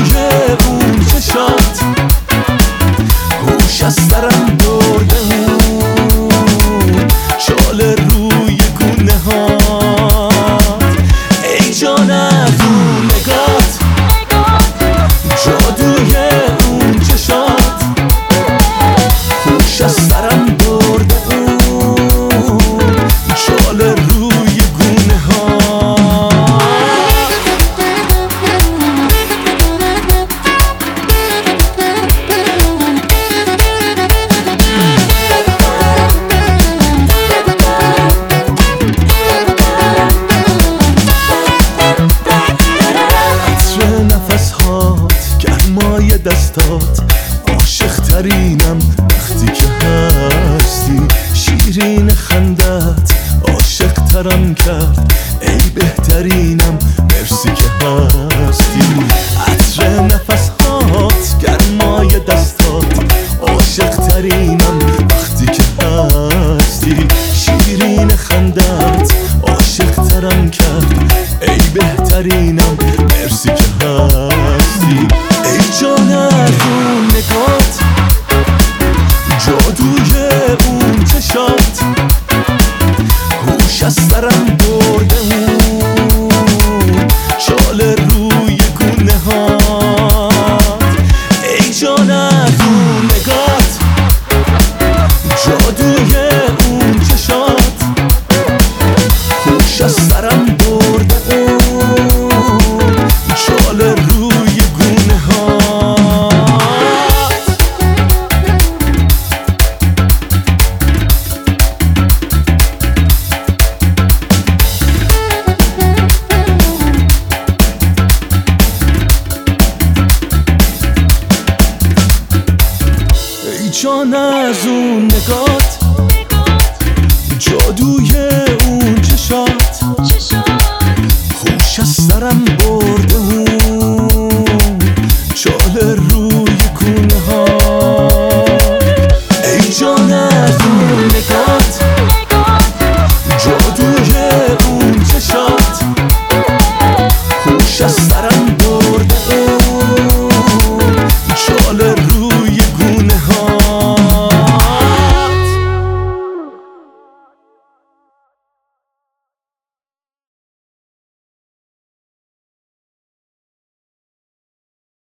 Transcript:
جادوی اون چشات هوش از سرم برده اون شال روی گونه هات ای جان از اون نگات جادوی اون چشات هوش از سرم برده اون شال روی گونه هات گرمای دستات عاشق ترینم وقتی که هستی شیرین خندت عاشق ترم کرد ای بهترینم مرسی که هستی عطر نفسهات گرمای دستات عاشق ترینم وقتی که هستی شیرین خندت عاشق ترم کرد ای بهترینم مرسی که هستی ای جان از اون نگات جادوی اون چشات هوش از سرم برده اون شال روی گونه هات ای جان از اون نگات جادوی اون چشات هوش از سرم برده اون شال روی گونه هات ای جان از اون نگات جادوی اون چشات هوش از سرم برده